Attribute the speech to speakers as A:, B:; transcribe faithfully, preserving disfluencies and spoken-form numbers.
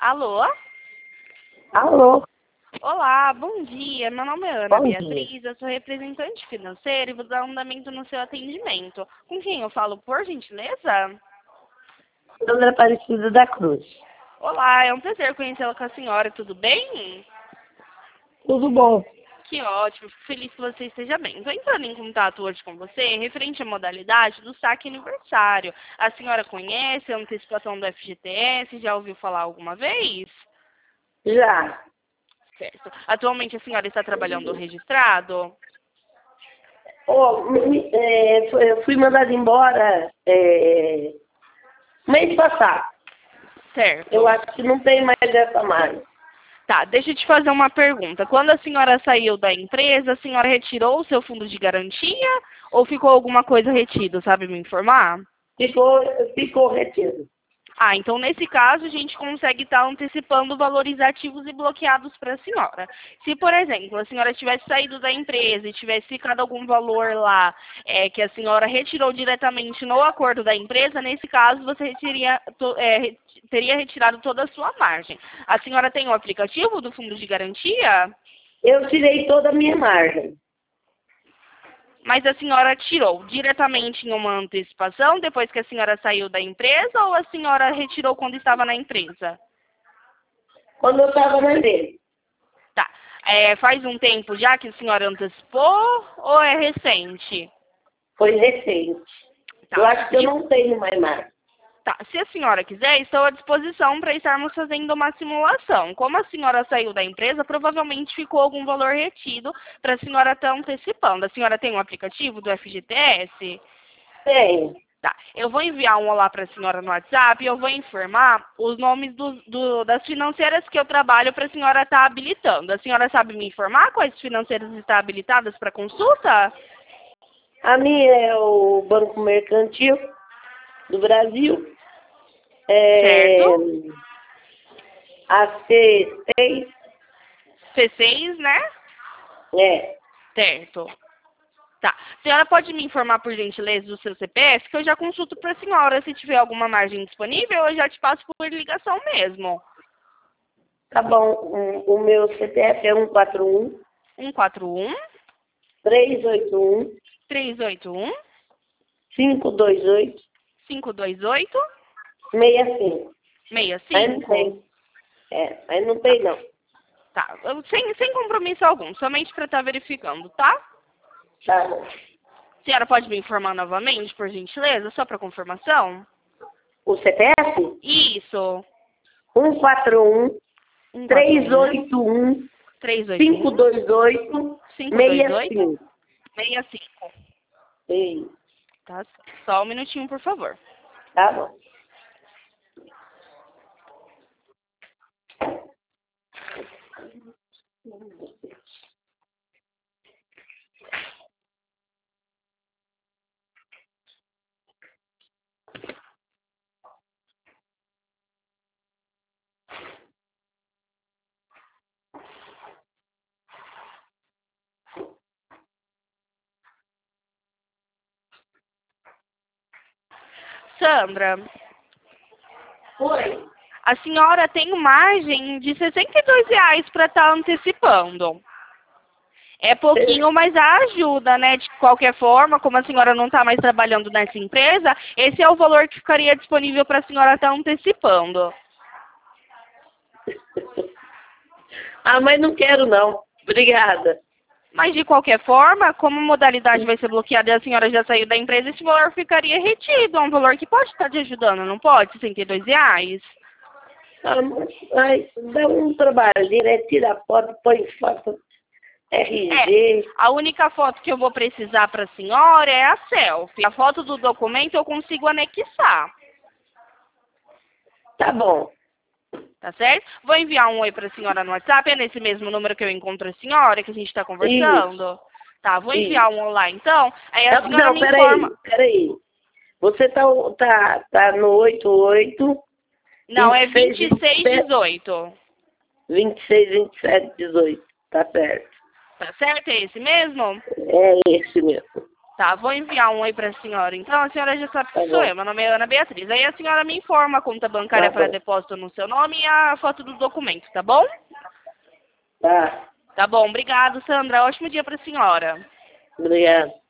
A: Alô?
B: Alô?
A: Olá, bom dia. Meu nome é Ana
B: Bom
A: Beatriz,
B: dia.
A: eu sou representante financeira e vou dar andamento no seu atendimento. Com quem eu falo, por gentileza?
B: Sandra Aparecida da Cruz.
A: Olá, é um prazer conhecê-la com a senhora, tudo bem?
B: Tudo bom?
A: Que ótimo, fico feliz que você esteja bem. Estou entrando em contato hoje com você referente à modalidade do saque aniversário. A senhora conhece a antecipação do F G T S? Já ouviu falar alguma vez?
B: Já.
A: Certo. Atualmente a senhora está trabalhando registrado?
B: Oh, me- é, foi- eu fui mandada embora é, mês passado.
A: Certo.
B: Eu acho que não tem mais essa mais.
A: Tá, deixa eu te fazer uma pergunta. Quando a senhora saiu da empresa, a senhora retirou o seu fundo de garantia ou ficou alguma coisa retido, sabe me informar?
B: Ficou, ficou retido.
A: Ah, então nesse caso a gente consegue estar antecipando valores ativos e bloqueados para a senhora. Se, por exemplo, a senhora tivesse saído da empresa e tivesse ficado algum valor lá é, que a senhora retirou diretamente no acordo da empresa, nesse caso você teria, to- é, re- teria retirado toda a sua margem. A senhora tem o aplicativo do fundo de garantia?
B: Eu tirei toda a minha margem.
A: Mas a senhora tirou diretamente em uma antecipação depois que a senhora saiu da empresa ou a senhora retirou quando estava na empresa?
B: Quando eu estava na empresa.
A: Tá. É, faz um tempo já que a senhora antecipou ou é recente?
B: Foi recente.
A: Tá.
B: Eu acho que eu
A: E-
B: não tenho mais margem.
A: tá. Se a senhora quiser, estou à disposição para estarmos fazendo uma simulação. Como a senhora saiu da empresa, provavelmente ficou algum valor retido para a senhora estar antecipando. A senhora tem um aplicativo do F G T S?
B: Tenho.
A: Tá. Eu vou enviar um olá para a senhora no WhatsApp e eu vou informar os nomes do- do- das financeiras que eu trabalho para a senhora estar habilitando. A senhora sabe me informar quais financeiras estão habilitadas para consulta?
B: A minha é o Banco Mercantil do Brasil. É,
A: Certo.
B: a C seis,
A: C seis, né?
B: é,
A: Certo. Tá. A senhora pode me informar, por gentileza, do seu C P F, que eu já consulto para a senhora. Se tiver alguma margem disponível, eu já te passo por ligação mesmo.
B: tá bom. O, o meu C P F é um quatro um,
A: um quatro um,
B: três oito um,
A: três oito um,
B: cinco dois oito,
A: cinco dois oito,
B: seis cinco.
A: seis
B: Aí não
A: cinco.
B: tem. É, aí não tem não.
A: Tá, eu- sem, sem compromisso algum, somente para estar verificando, tá?
B: Tá bom.
A: A senhora pode me informar novamente, por gentileza, só para confirmação?
B: O C P F?
A: Isso.
B: um quatro um,
A: um quatro
B: três
A: um,
B: oito um,
A: três oito
B: cinco
A: um,
B: dois oito,
A: cinco dois
B: seis
A: oito,
B: cinco.
A: seis cinco.
B: Ei,
A: Tá? Só um minutinho, por favor.
B: tá bom.
A: Sandra,
B: Oi.
A: a senhora tem margem de sessenta e dois reais para estar antecipando. É pouquinho, mas ajuda, né? De qualquer forma, como a senhora não está mais trabalhando nessa empresa, esse é o valor que ficaria disponível para a senhora estar antecipando.
B: Ah, mas não quero não. Obrigada.
A: Mas, de qualquer forma, como a modalidade vai ser bloqueada e a senhora já saiu da empresa, esse valor ficaria retido. É um valor que pode estar te ajudando, não pode? sessenta e dois reais?
B: Ah, mas, ai, dá um trabalhinho, né? Tira a foto, põe foto R G.
A: É, a única foto que eu vou precisar para a senhora é a selfie. A foto do documento eu consigo anexar,
B: Tá bom.
A: tá certo? Vou enviar um oi para a senhora no WhatsApp, é nesse mesmo número que eu encontro a senhora, que a gente está
B: Isso,
A: conversando. Tá, vou
B: isso.
A: enviar um olá então, aí a
B: Tá,
A: senhora
B: não,
A: me informa.
B: peraí, peraí. Você tá, tá, tá no oito oito,
A: Não, é
B: vinte
A: vinte e seis
B: e seis,
A: dezoito.
B: vinte e seis, vinte e sete, dezoito. Tá certo.
A: Tá certo? É esse mesmo?
B: É esse mesmo.
A: Tá, vou enviar um aí para a senhora. Então, a senhora já sabe que
B: Tá
A: sou
B: bom.
A: eu. Meu nome é Ana Beatriz. Aí a senhora me informa a conta bancária
B: Tá
A: para
B: bom.
A: depósito no seu nome e a foto do documento, tá bom?
B: Tá.
A: Tá bom, obrigado, Sandra. Ótimo dia para a senhora.
B: Obrigado.